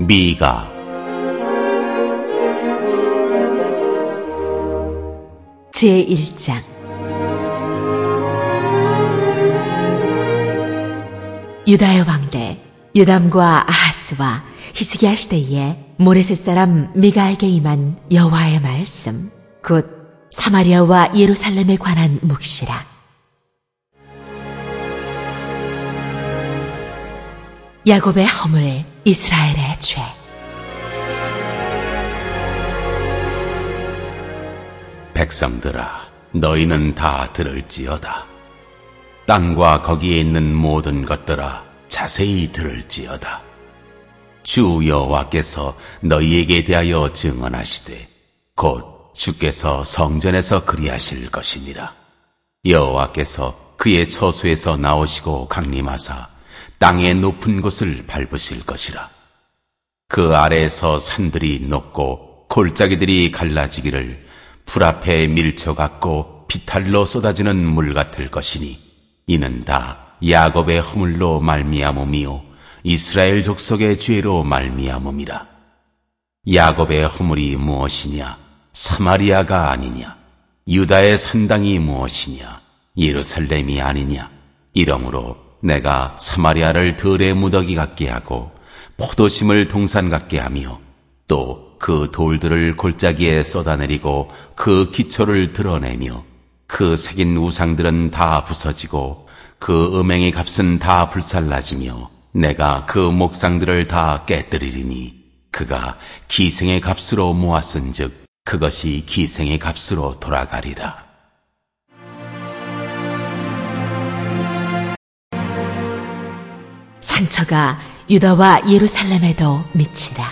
미가. 제1장. 유다의 왕대 요담과 아하스와 히스기야 시대에 모레셋 사람 미가에게 임한 여호와의 말씀, 곧 사마리아와 예루살렘에 관한 묵시라. 야곱의 허물, 이스라엘의 죄. 백성들아, 너희는 다 들을지어다. 땅과 거기에 있는 모든 것들아, 자세히 들을지어다. 주 여호와께서 너희에게 대하여 증언하시되 곧 주께서 성전에서 그리하실 것이니라. 여호와께서 그의 처소에서 나오시고 강림하사 땅의 높은 곳을 밟으실 것이라. 그 아래에서 산들이 녹고 골짜기들이 갈라지기를 불 앞에 밀쳐 같고 비탈로 쏟아지는 물 같을 것이니, 이는 다 야곱의 허물로 말미암음이요 이스라엘 족속의 죄로 말미암음이라. 야곱의 허물이 무엇이냐? 사마리아가 아니냐? 유다의 산당이 무엇이냐? 예루살렘이 아니냐? 이러므로 내가 사마리아를 들의 무더기 같게 하고 포도심을 동산 같게 하며 또 그 돌들을 골짜기에 쏟아내리고 그 기초를 드러내며 그 새긴 우상들은 다 부서지고 그 음행의 값은 다 불살라지며 내가 그 목상들을 다 깨뜨리리니 그가 기생의 값으로 모았은즉 그것이 기생의 값으로 돌아가리라. 상처가 유다와 예루살렘에도 미치라.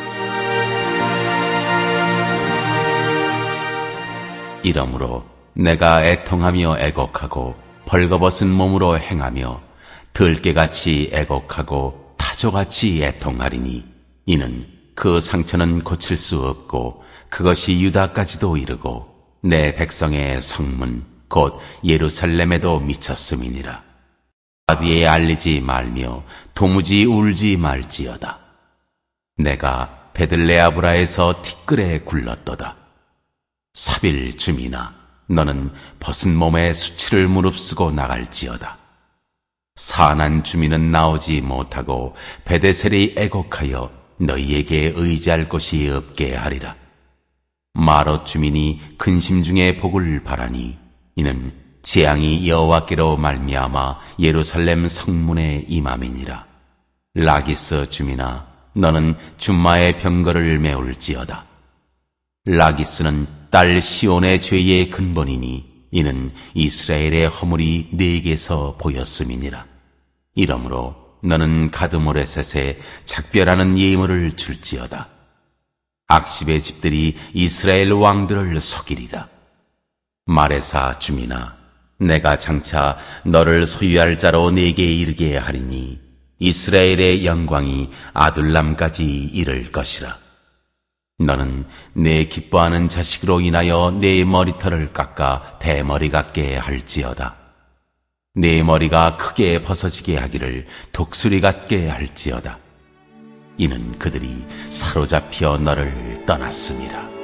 이러므로 내가 애통하며 애곡하고 벌거벗은 몸으로 행하며 들깨같이 애곡하고 타조같이 애통하리니, 이는 그 상처는 고칠 수 없고 그것이 유다까지도 이르고 내 백성의 성문 곧 예루살렘에도 미쳤음이니라. 바디에 알리지 말며 도무지 울지 말지어다. 내가 베들레아브라에서 티끌에 굴렀도다. 사빌 주민아, 너는 벗은 몸에 수치를 무릅쓰고 나갈지어다. 사난 주민은 나오지 못하고 베데셀이 애곡하여 너희에게 의지할 곳이 없게 하리라. 마롯 주민이 근심 중에 복을 바라니, 이는 재앙이 여호와께로 말미암아 예루살렘 성문에 임함이니라. 라기스 주민아, 너는 줌마의 병거를 메울지어다. 라기스는 딸 시온의 죄의 근본이니, 이는 이스라엘의 허물이 네게서 보였음이니라. 이러므로 너는 가드모레셋에 작별하는 예물을 줄지어다. 악십의 집들이 이스라엘 왕들을 속이리라. 마레사 주민아, 내가 장차 너를 소유할 자로 네게 이르게 하리니 이스라엘의 영광이 아둘람까지 이를 것이라. 너는 내 기뻐하는 자식으로 인하여 내 머리털을 깎아 대머리 같게 할지어다. 내 머리가 크게 벗어지게 하기를 독수리 같게 할지어다. 이는 그들이 사로잡혀 너를 떠났음이라.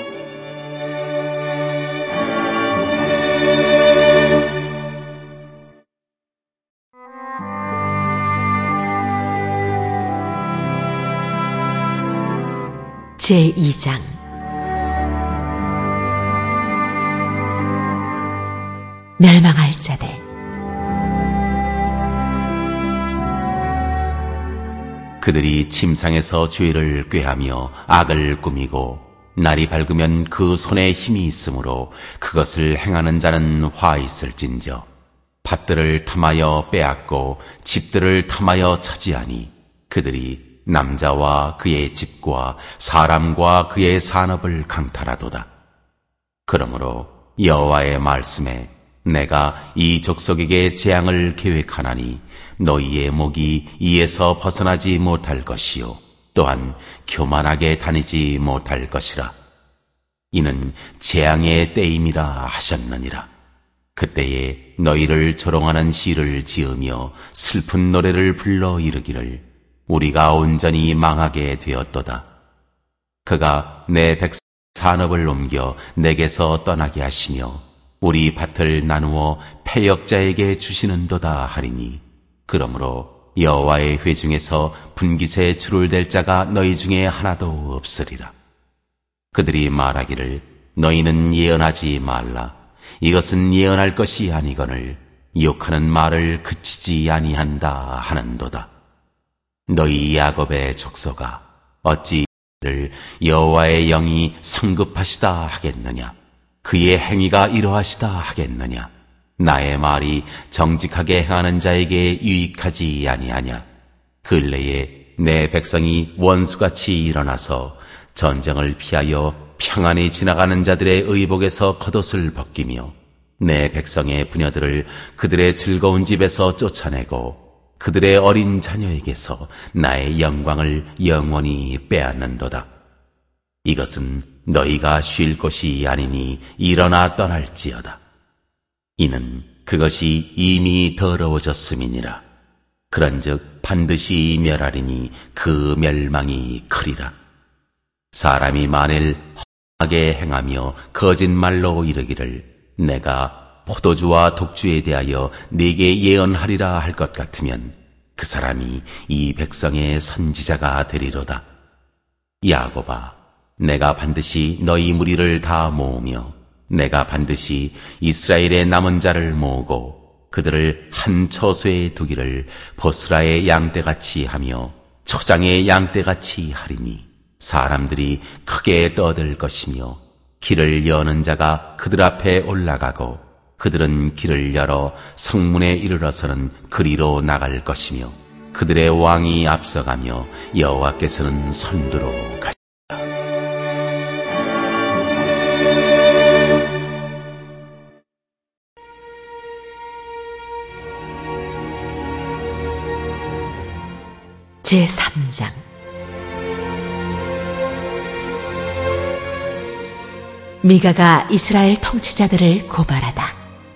제2장. 멸망할 자들. 그들이 침상에서 죄를 꾀하며 악을 꾸미고 날이 밝으면 그 손에 힘이 있으므로 그것을 행하는 자는 화 있을진저. 밭들을 탐하여 빼앗고 집들을 탐하여 차지하니 그들이 남자와 그의 집과 사람과 그의 산업을 강탈하도다. 그러므로 여호와의 말씀에 내가 이 족속에게 재앙을 계획하나니 너희의 목이 이에서 벗어나지 못할 것이요 또한 교만하게 다니지 못할 것이라. 이는 재앙의 때임이라 하셨느니라. 그때에 너희를 조롱하는 시를 지으며 슬픈 노래를 불러 이르기를 우리가 온전히 망하게 되었도다. 그가 내 백성 산업을 옮겨 내게서 떠나게 하시며 우리 밭을 나누어 패역자에게 주시는도다 하리니 그러므로 여호와의 회중에서 분깃에 줄을 댈 자가 너희 중에 하나도 없으리라. 그들이 말하기를 너희는 예언하지 말라. 이것은 예언할 것이 아니거늘 욕하는 말을 그치지 아니한다 하는도다. 너희 야곱의 족속아 어찌 이를 여호와의 영이 성급하시다 하겠느냐? 그의 행위가 이러하시다 하겠느냐? 나의 말이 정직하게 행하는 자에게 유익하지 아니하냐? 근래에 내 백성이 원수같이 일어나서 전쟁을 피하여 평안히 지나가는 자들의 의복에서 겉옷을 벗기며 내 백성의 부녀들을 그들의 즐거운 집에서 쫓아내고 그들의 어린 자녀에게서 나의 영광을 영원히 빼앗는도다. 이것은 너희가 쉴 곳이 아니니 일어나 떠날지어다. 이는 그것이 이미 더러워졌음이니라. 그런즉 반드시 멸하리니 그 멸망이 크리라. 사람이 만일 험하게 행하며 거짓말로 이르기를 내가 포도주와 독주에 대하여 네게 예언하리라 할 것 같으면 그 사람이 이 백성의 선지자가 되리로다. 야곱아, 내가 반드시 너희 무리를 다 모으며 내가 반드시 이스라엘의 남은 자를 모으고 그들을 한 처소에 두기를 보스라의 양떼같이 하며 초장의 양떼같이 하리니 사람들이 크게 떠들 것이며 길을 여는 자가 그들 앞에 올라가고 그들은 길을 열어 성문에 이르러서는 그리로 나갈 것이며 그들의 왕이 앞서가며 여호와께서는 선두로 가시리라. 제3장 미가가 이스라엘 통치자들을 고발하다.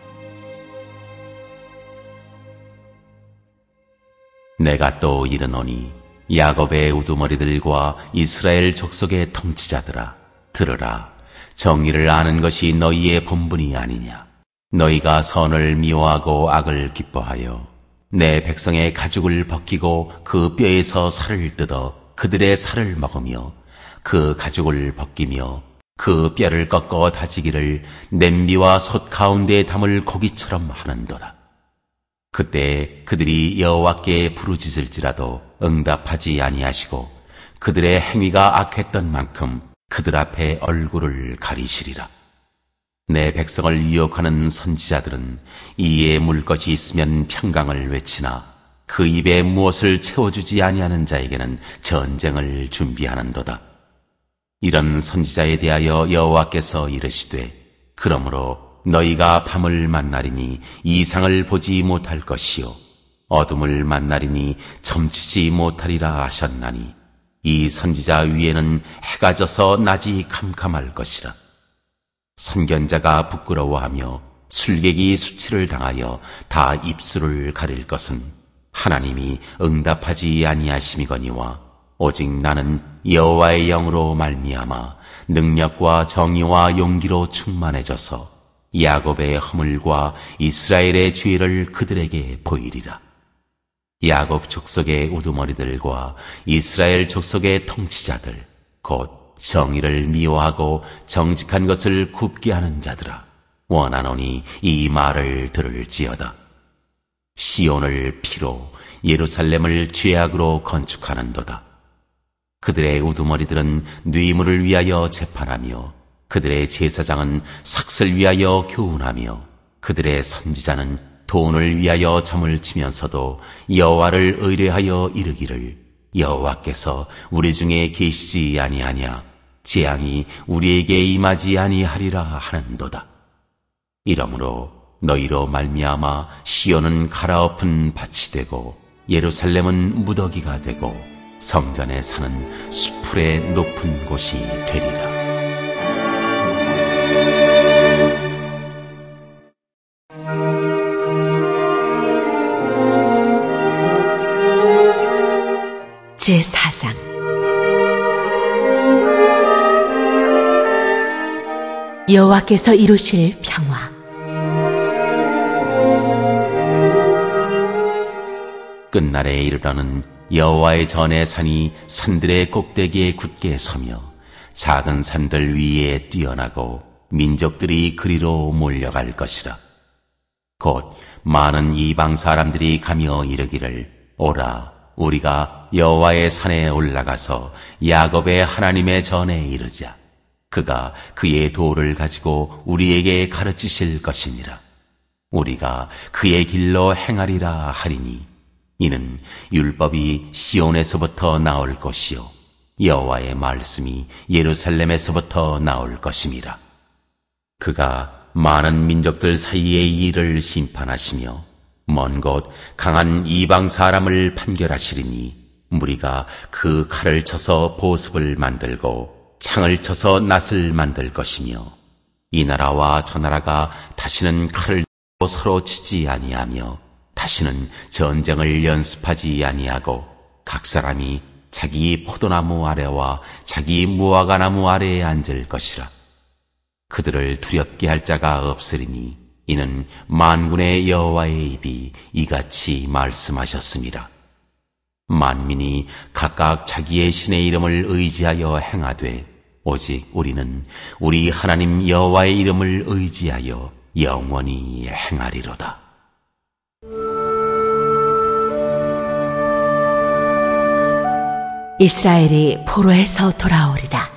내가 또 이르노니 야곱의 우두머리들과 이스라엘 족속의 통치자들아 들으라. 정의를 아는 것이 너희의 본분이 아니냐. 너희가 선을 미워하고 악을 기뻐하여 내 백성의 가죽을 벗기고 그 뼈에서 살을 뜯어 그들의 살을 먹으며 그 가죽을 벗기며 그 뼈를 꺾어 다지기를 냄비와 솥 가운데 담을 고기처럼 하는도다. 그때 그들이 여호와께 부르짖을지라도 응답하지 아니하시고 그들의 행위가 악했던 만큼 그들 앞에 얼굴을 가리시리라. 내 백성을 유혹하는 선지자들은 이에 물 것이 있으면 평강을 외치나 그 입에 무엇을 채워주지 아니하는 자에게는 전쟁을 준비하는도다. 이런 선지자에 대하여 여호와께서 이르시되 그러므로 너희가 밤을 만나리니 이상을 보지 못할 것이요 어둠을 만나리니 점치지 못하리라 하셨나니 이 선지자 위에는 해가 져서 낮이 캄캄할 것이라. 선견자가 부끄러워하며 술객이 수치를 당하여 다 입술을 가릴 것은 하나님이 응답하지 아니하심이거니와 오직 나는 여호와의 영으로 말미암아 능력과 정의와 용기로 충만해져서 야곱의 허물과 이스라엘의 죄를 그들에게 보이리라. 야곱 족속의 우두머리들과 이스라엘 족속의 통치자들 곧 정의를 미워하고 정직한 것을 굽게 하는 자들아 원하노니 이 말을 들을지어다. 시온을 피로 예루살렘을 죄악으로 건축하는도다. 그들의 우두머리들은 뇌물을 위하여 재판하며 그들의 제사장은 삭슬 위하여 교훈하며 그들의 선지자는 돈을 위하여 점을 치면서도 여호와를 의뢰하여 이르기를 여호와께서 우리 중에 계시지 아니하냐 재앙이 우리에게 임하지 아니하리라 하는도다. 이러므로 너희로 말미암아 시온은 갈아엎은 밭이 되고 예루살렘은 무더기가 되고 성전에 사는 수풀의 높은 곳이 되리라. 제4장. 여호와께서 이루실 평화. 끝날에 이르러는 여호와의 전의 산이 산들의 꼭대기에 굳게 서며 작은 산들 위에 뛰어나고 민족들이 그리로 몰려갈 것이라. 곧 많은 이방 사람들이 가며 이르기를, 오라, 우리가 여호와의 산에 올라가서 야곱의 하나님의 전에 이르자. 그가 그의 도를 가지고 우리에게 가르치실 것이니라. 우리가 그의 길로 행하리라 하리니, 이는 율법이 시온에서부터 나올 것이요 여호와의 말씀이 예루살렘에서부터 나올 것임이라. 그가 많은 민족들 사이의 일을 심판하시며 먼 곳 강한 이방 사람을 판결하시리니, 무리가 그 칼을 쳐서 보습을 만들고 창을 쳐서 낫을 만들 것이며, 이 나라와 저 나라가 다시는 칼을 들고 서로 치지 아니하며 다시는 전쟁을 연습하지 아니하고 각 사람이 자기 포도나무 아래와 자기 무화과나무 아래에 앉을 것이라. 그들을 두렵게 할 자가 없으리니, 이는 만군의 여호와의 입이 이같이 말씀하셨습니다. 만민이 각각 자기의 신의 이름을 의지하여 행하되 오직 우리는 우리 하나님 여호와의 이름을 의지하여 영원히 행하리로다. 이스라엘이 포로에서 돌아오리라.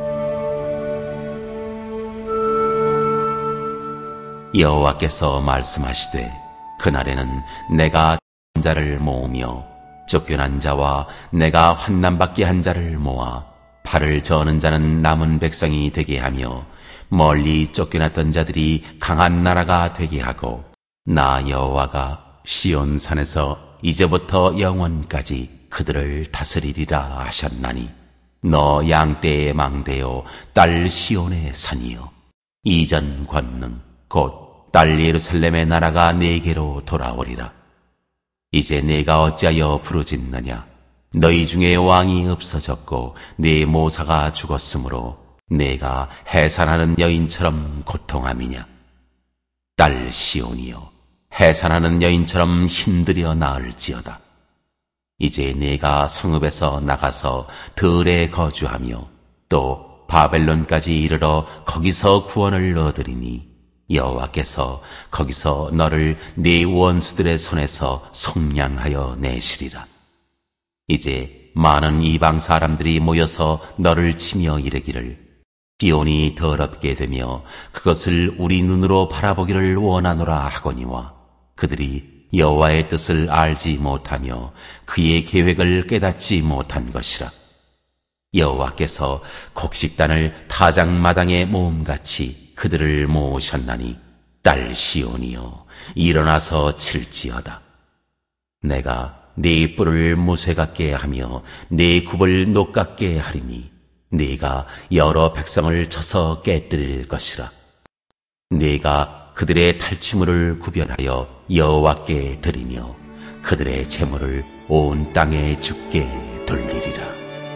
여호와께서 말씀하시되, 그날에는 내가 자를 모으며 쫓겨난 자와 내가 환난받게 한 자를 모아 발을 저는 자는 남은 백성이 되게 하며 멀리 쫓겨났던 자들이 강한 나라가 되게 하고, 나 여호와가 시온산에서 이제부터 영원까지 그들을 다스리리라 하셨나니, 너 양떼의 망대요 딸 시온의 산이요 이전 권능 곧 딸 예루살렘의 나라가 네게로 돌아오리라. 이제 내가 어찌하여 부르짖느냐? 너희 중에 왕이 없어졌고 네 모사가 죽었으므로 내가 해산하는 여인처럼 고통함이냐? 딸 시온이여, 해산하는 여인처럼 힘들여 나을지어다. 이제 내가 성읍에서 나가서 들에 거주하며 또 바벨론까지 이르러 거기서 구원을 얻으리니, 여호와께서 거기서 너를 네 원수들의 손에서 속량하여 내시리라. 이제 많은 이방 사람들이 모여서 너를 치며 이르기를, 시온이 더럽게 되며 그것을 우리 눈으로 바라보기를 원하노라 하거니와, 그들이 여호와의 뜻을 알지 못하며 그의 계획을 깨닫지 못한 것이라. 여호와께서 곡식단을 타작마당에 모음같이 그들을 모으셨나니, 딸 시온이여, 일어나서 칠지어다. 내가 네 뿔을 무쇠 같게 하며 네 굽을 녹 같게 하리니, 네가 여러 백성을 쳐서 깨뜨릴 것이라. 네가 그들의 탈취물을 구별하여 여호와께 드리며 그들의 재물을 온 땅에 주께 돌리리라.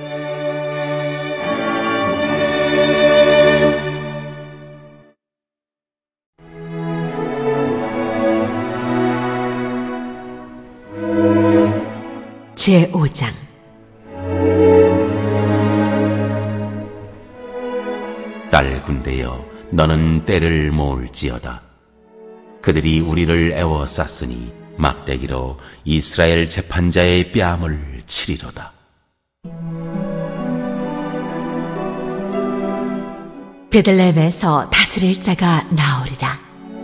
제5장. 딸 군대여, 너는 때를 모을지어다. 그들이 우리를 애워쌌으니 막대기로 이스라엘 재판자의 뺨을 치리로다. 베들레헴에서 다스릴 자가 나오리라.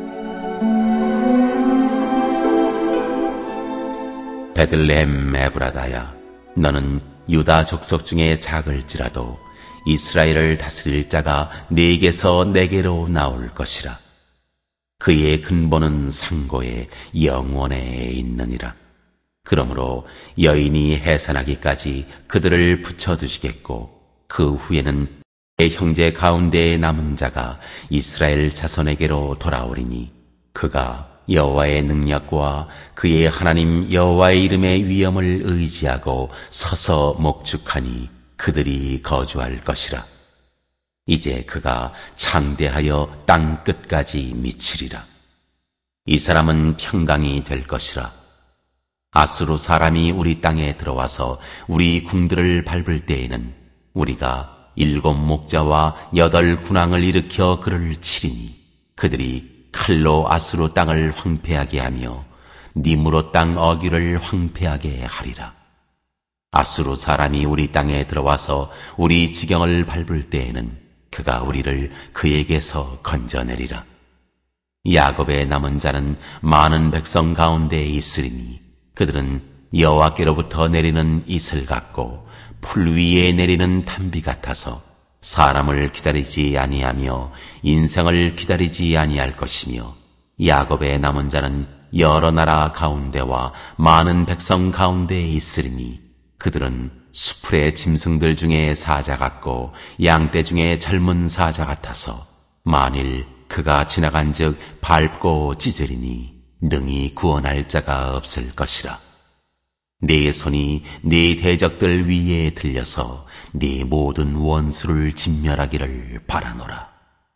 베들레헴 에브라다야, 너는 유다 족속 중에 작을지라도 이스라엘을 다스릴 자가 네게서 내게로 나올 것이라. 그의 근본은 상고에 영원에 있느니라. 그러므로 여인이 해산하기까지 그들을 붙여두시겠고, 그 후에는 내 형제 가운데에 남은 자가 이스라엘 자손에게로 돌아오리니, 그가 여호와의 능력과 그의 하나님 여호와의 이름의 위엄을 의지하고 서서 목축하니 그들이 거주할 것이라. 이제 그가 창대하여 땅 끝까지 미치리라. 이 사람은 평강이 될 것이라. 아수르 사람이 우리 땅에 들어와서 우리 궁들을 밟을 때에는 우리가 7 목자와 8 군왕을 일으켜 그를 치리니 그들이 칼로 아수르 땅을 황폐하게 하며 니므로 땅 어귀를 황폐하게 하리라. 아수르 사람이 우리 땅에 들어와서 우리 지경을 밟을 때에는 그가 우리를 그에게서 건져내리라. 야곱의 남은 자는 많은 백성 가운데 있으리니 그들은 여호와께로부터 내리는 이슬 같고 풀 위에 내리는 단비 같아서 사람을 기다리지 아니하며 인생을 기다리지 아니할 것이며 야곱의 남은 자는 여러 나라 가운데와 많은 백성 가운데 있으리니 그들은 수풀의 짐승들 중에 사자 같고 양떼 중에 젊은 사자 같아서 만일 그가 지나간즉 밟고 찢으리니 능히 구원할 자가 없을 것이라. 네 손이 네 대적들 위에 들려서 네 모든 원수를 진멸하기를 바라노라.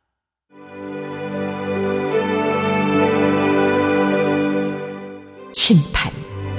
심판.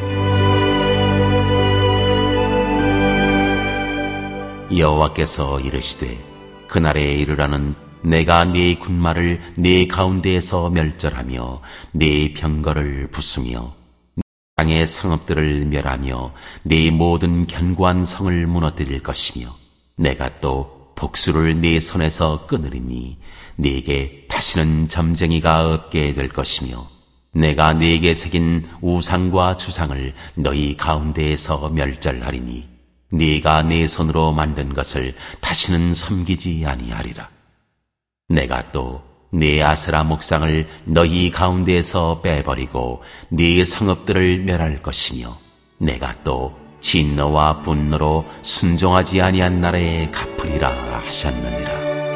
여호와께서 이르시되 그날에 이르라는 내가 네 군마를 네 가운데에서 멸절하며 네 병거를 부수며 땅의 성읍들을 멸하며 네 모든 견고한 성을 무너뜨릴 것이며 내가 또 복수를 네 손에서 끊으리니 네게 다시는 점쟁이가 없게 될 것이며 내가 네게 새긴 우상과 주상을 너희 가운데에서 멸절하리니 네가 네 손으로 만든 것을 다시는 섬기지 아니하리라. 내가 또 네 아세라 목상을 너희 가운데에서 빼버리고 네 성읍들을 멸할 것이며 내가 또 진노와 분노로 순종하지 아니한 날에 갚으리라 하셨느니라.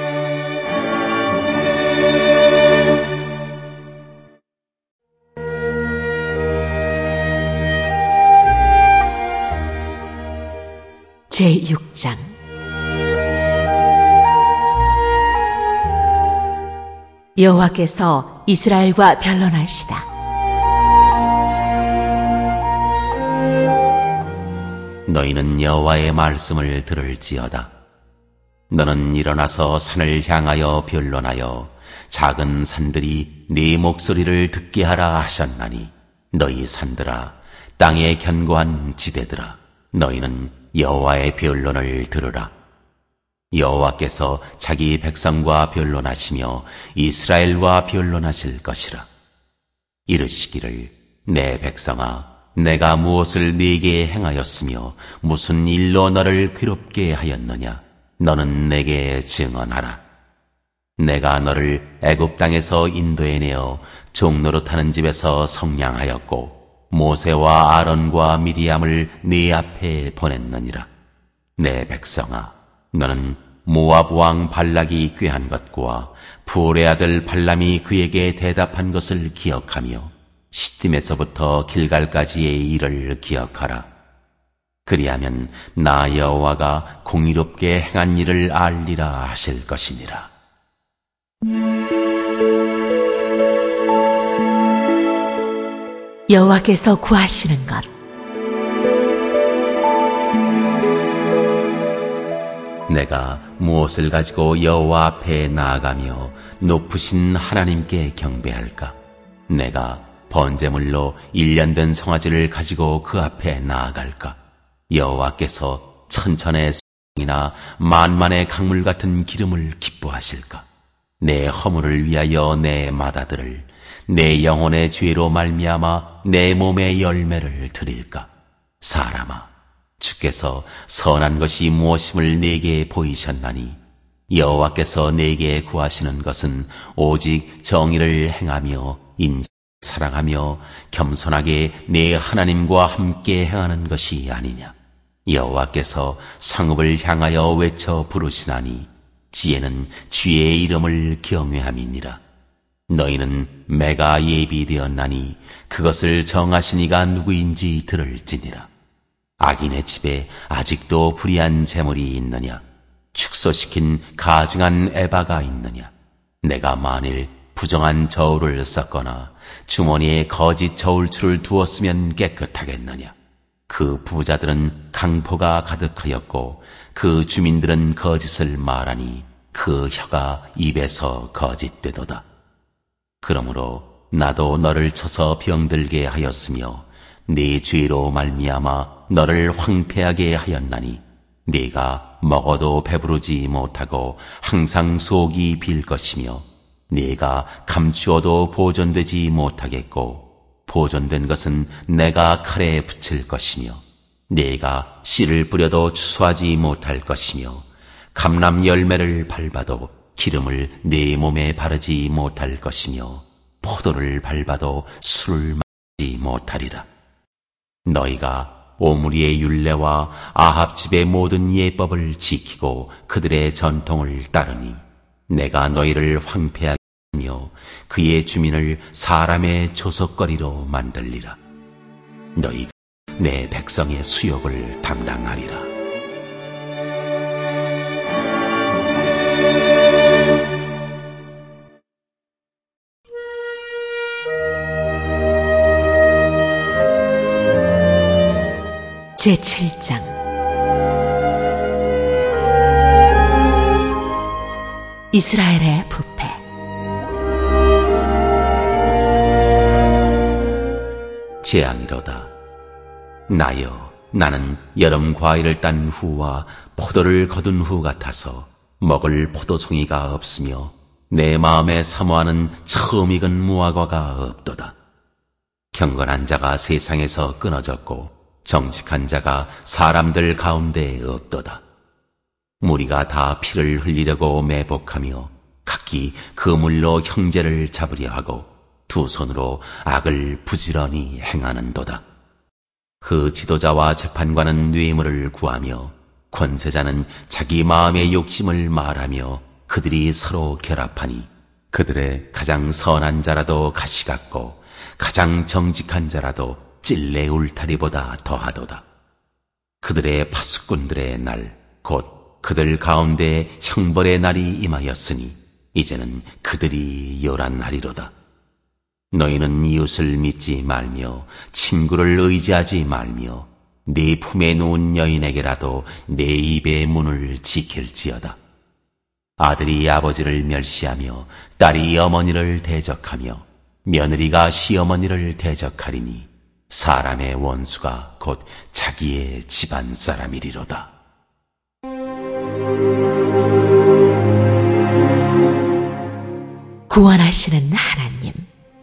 제6장. 여호와께서 이스라엘과 변론하시다. 너희는 여호와의 말씀을 들을지어다. 너는 일어나서 산을 향하여 변론하여 작은 산들이 네 목소리를 듣게 하라 하셨나니 너희 산들아 땅의 견고한 지대들아 너희는 여호와의 변론을 들으라. 여호와께서 자기 백성과 변론하시며 이스라엘과 변론하실 것이라. 이르시기를 내 백성아 내가 무엇을 네게 행하였으며 무슨 일로 너를 괴롭게 하였느냐 너는 내게 증언하라. 내가 너를 애굽 땅에서 인도해내어 종노릇하는 집에서 성량하였고 모세와 아론과 미리암을 네 앞에 보냈느니라. 내 백성아 너는 모압 왕 발락이 꾀한 것과 부올의 아들 발람이 그에게 대답한 것을 기억하며 시딤에서부터 길갈까지의 일을 기억하라. 그리하면 나 여호와가 공의롭게 행한 일을 알리라 하실 것이니라. 여호와께서 구하시는 것. 내가 무엇을 가지고 여호와 앞에 나아가며 높으신 하나님께 경배할까? 내가 번제물로 1년 된 송아지를 가지고 그 앞에 나아갈까? 여호와께서 천천의 수이나 만만의 강물 같은 기름을 기뻐하실까? 내 허물을 위하여 내 맏아들을 내 영혼의 죄로 말미암아 내 몸의 열매를 드릴까? 사람아 주께서 선한 것이 무엇임을 내게 보이셨나니 여호와께서 내게 구하시는 것은 오직 정의를 행하며 인자를 사랑하며 겸손하게 내 하나님과 함께 행하는 것이 아니냐. 여호와께서 성읍을 향하여 외쳐 부르시나니 지혜는 주의 이름을 경외함이니라. 너희는 매가 예비되었나니 그것을 정하신 이가 누구인지 들을지니라. 악인의 집에 아직도 불의한 재물이 있느냐? 축소시킨 가증한 에바가 있느냐? 내가 만일 부정한 저울을 썼거나 주머니에 거짓 저울추를 두었으면 깨끗하겠느냐? 그 부자들은 강포가 가득하였고 그 주민들은 거짓을 말하니 그 혀가 입에서 거짓되도다. 그러므로 나도 너를 쳐서 병들게 하였으며 네 죄로 말미암아 너를 황폐하게 하였나니 네가 먹어도 배부르지 못하고 항상 속이 빌 것이며 네가 감추어도 보존되지 못하겠고 보존된 것은 내가 칼에 붙일 것이며 네가 씨를 뿌려도 추수하지 못할 것이며 감람 열매를 밟아도 기름을 네 몸에 바르지 못할 것이며 포도를 밟아도 술을 마시지 못하리라. 너희가 오므리의 율례와 아합 집의 모든 예법을 지키고 그들의 전통을 따르니 내가 너희를 황폐하게 하며 그의 주민을 사람의 조석거리로 만들리라. 너희가 내 백성의 수욕을 담당하리라. 제7장 이스라엘의 부패. 재앙이로다. 나여, 나는 여름 과일을 딴 후와 포도를 거둔 후 같아서 먹을 포도송이가 없으며 내 마음에 사모하는 처음 익은 무화과가 없도다. 경건한 자가 세상에서 끊어졌고 정직한 자가 사람들 가운데 없도다. 무리가 다 피를 흘리려고 매복하며 각기 그 물로 형제를 잡으려 하고 두 손으로 악을 부지런히 행하는도다. 그 지도자와 재판관은 뇌물을 구하며 권세자는 자기 마음의 욕심을 말하며 그들이 서로 결합하니 그들의 가장 선한 자라도 가시 같고 가장 정직한 자라도 찔레 울타리보다 더하도다. 그들의 파수꾼들의 날, 곧 그들 가운데 형벌의 날이 임하였으니 이제는 그들이 요란하리로다. 너희는 이웃을 믿지 말며 친구를 의지하지 말며 네 품에 누운 여인에게라도 내 입의 문을 지킬지어다. 아들이 아버지를 멸시하며 딸이 어머니를 대적하며 며느리가 시어머니를 대적하리니 사람의 원수가 곧 자기의 집안 사람이리로다. 구원하시는 하나님.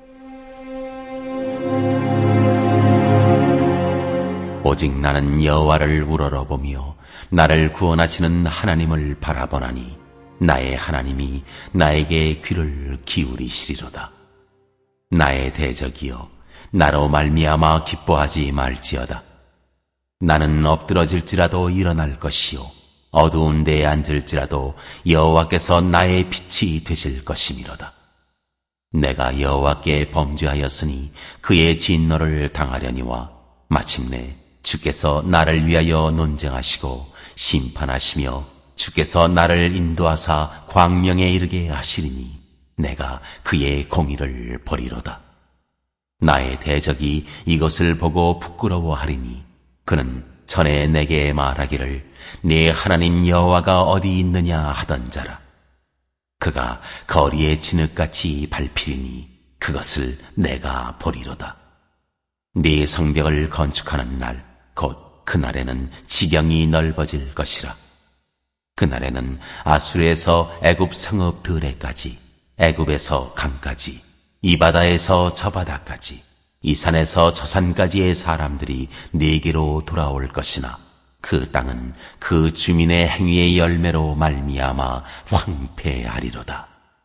오직 나는 여호와를 우러러보며 나를 구원하시는 하나님을 바라보나니 나의 하나님이 나에게 귀를 기울이시리로다. 나의 대적이여, 나로 말미암아 기뻐하지 말지어다. 나는 엎드러질지라도 일어날 것이요 어두운 데에 앉을지라도 여호와께서 나의 빛이 되실 것이미로다. 내가 여호와께 범죄하였으니 그의 진노를 당하려니와 마침내 주께서 나를 위하여 논쟁하시고 심판하시며 주께서 나를 인도하사 광명에 이르게 하시리니 내가 그의 공의를 보리로다. 나의 대적이 이것을 보고 부끄러워하리니 그는 전에 내게 말하기를 네 하나님 여호와가 어디 있느냐 하던 자라. 그가 거리에 진흙같이 밟히리니 그것을 내가 보리로다. 네 성벽을 건축하는 날, 곧 그날에는 지경이 넓어질 것이라. 그날에는 아수르에서 애굽 성읍 드레까지, 애굽에서 강까지, 이 바다에서 저 바다까지, 이 산에서 저 산까지의 사람들이 네게로 돌아올 것이나 그 땅은 그 주민의 행위의 열매로 말미암아 황폐하리로다.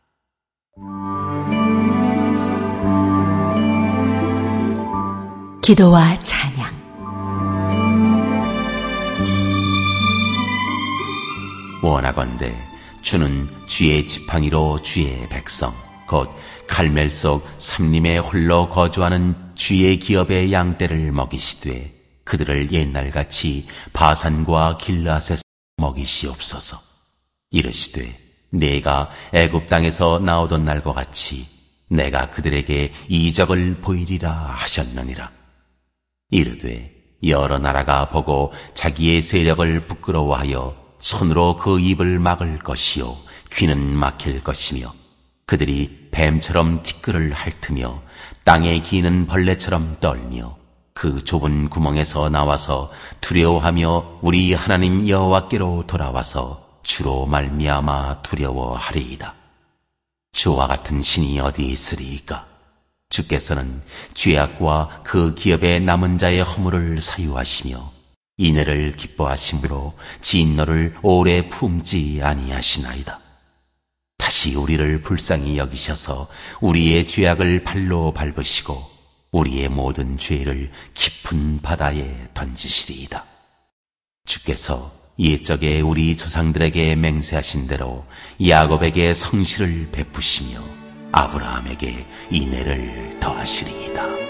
기도와 찬양. 원하건대 주는 주의 지팡이로 주의 백성 곧 갈멜 속 삼림에 홀로 거주하는 주의 기업의 양떼를 먹이시되 그들을 옛날같이 바산과 길르앗에서 먹이시옵소서. 이르시되 내가 애굽 땅에서 나오던 날과 같이 내가 그들에게 이적을 보이리라 하셨느니라. 이르되 여러 나라가 보고 자기의 세력을 부끄러워하여 손으로 그 입을 막을 것이요 귀는 막힐 것이며 그들이 뱀처럼 티끌을 핥으며 땅에 기는 벌레처럼 떨며 그 좁은 구멍에서 나와서 두려워하며 우리 하나님 여호와께로 돌아와서 주로 말미암아 두려워하리이다. 주와 같은 신이 어디 있으리이까? 주께서는 죄악과 그 기업의 남은 자의 허물을 사유하시며 인애를 기뻐하심으로 진노를 오래 품지 아니하시나이다. 다시 우리를 불쌍히 여기셔서 우리의 죄악을 발로 밟으시고 우리의 모든 죄를 깊은 바다에 던지시리이다. 주께서 옛적에 우리 조상들에게 맹세하신 대로 야곱에게 성실을 베푸시며 아브라함에게 인애를 더하시리이다.